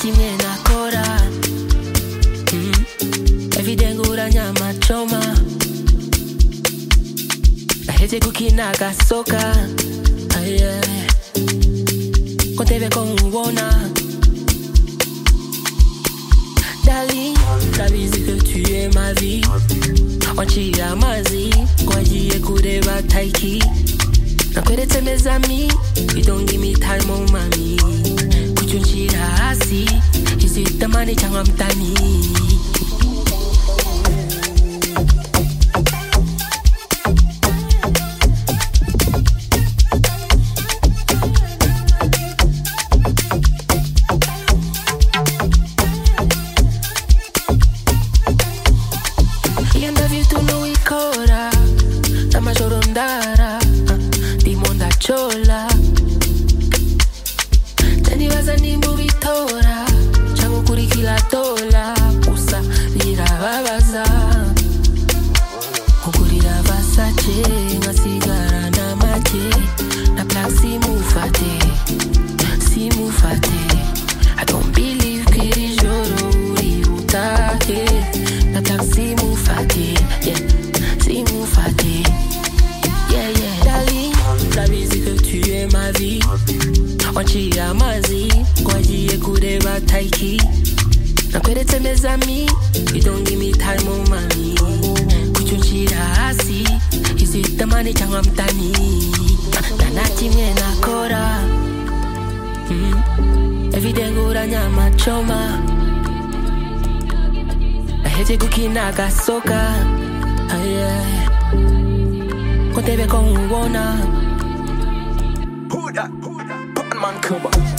kimwe nakora everyday ngura nyama choma aheze gukina gasoka kontebe konubona Darling, ndabizi que tu es ma vie wanciye amazi wagiye kureba taiki nakweretse mes amis you don't give me time oh mami kucyuncira hasi izitamani cyangwa mtani chola Tani wazani mubitora Changu kurikila tola Usa lira babaza Kukurira Versace Nga sigara na mache Na plak si mufate I don't believe kiri joro uri utake Na plak si mufate Si mufate Darling, ndabizi que tu es ma vie wanciye amazi wagiye kureba taiki nakweretse mes amis you don't give me time oh mami kucyuncira hasi izitamani cyangwa mtani nta kimwe nakora everyday ngura nyama choma aheze gukina gasoka kontebe konubona Who that? Man, come on.